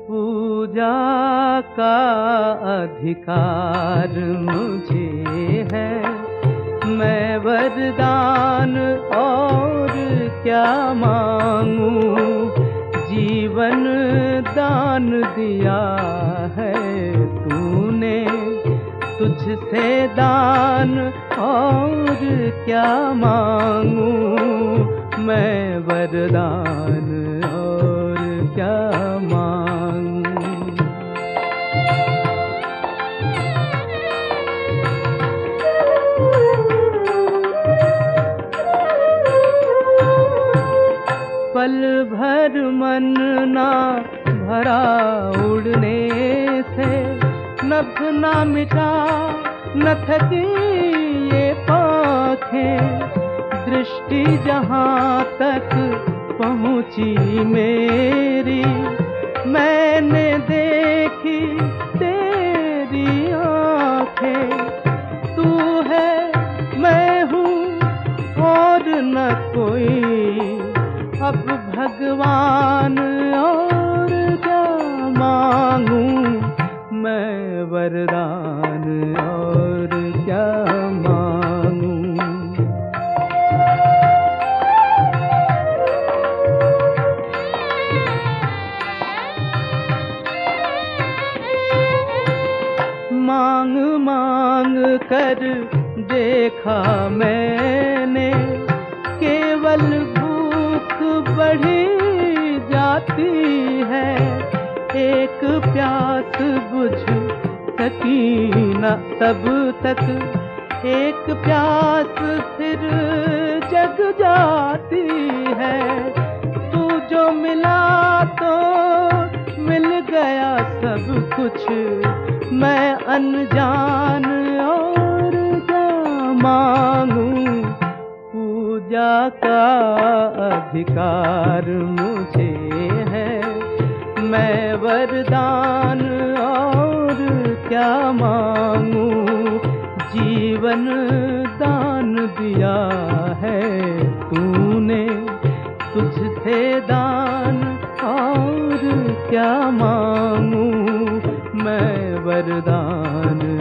पूजा का अधिकार मुझे है, मैं वरदान और क्या मांगू। जीवन दान दिया है तूने, तुझसे दान और क्या मांगू। मैं वरदान और क्या मांगू। पल भर मन ना भरा उड़ने से, नभ ना मिटा न थकी ये पाँखें। दृष्टि जहाँ तक पहुँची मेरी, मैंने देखी तेरी आँखें। तू है मैं हूँ और न कोई, अब भगवान और क्या मांगू। मैं वरदान और क्या मांगू। मांग मांग कर देखा मैंने, केवल भूख बढ़ी जाती है। एक प्यास बुझ सकी न तब तक, एक प्यास फिर जग जाती है। तू जो मिला तो मिल गया सब कुछ, मैं अनजान और क्या मांगू। पूजा का अधिकार मुझे है, मैं वरदान और क्या मांगू। जीवन दान दिया है तूने, तुझसे दान और क्या मांगू। मैं वरदान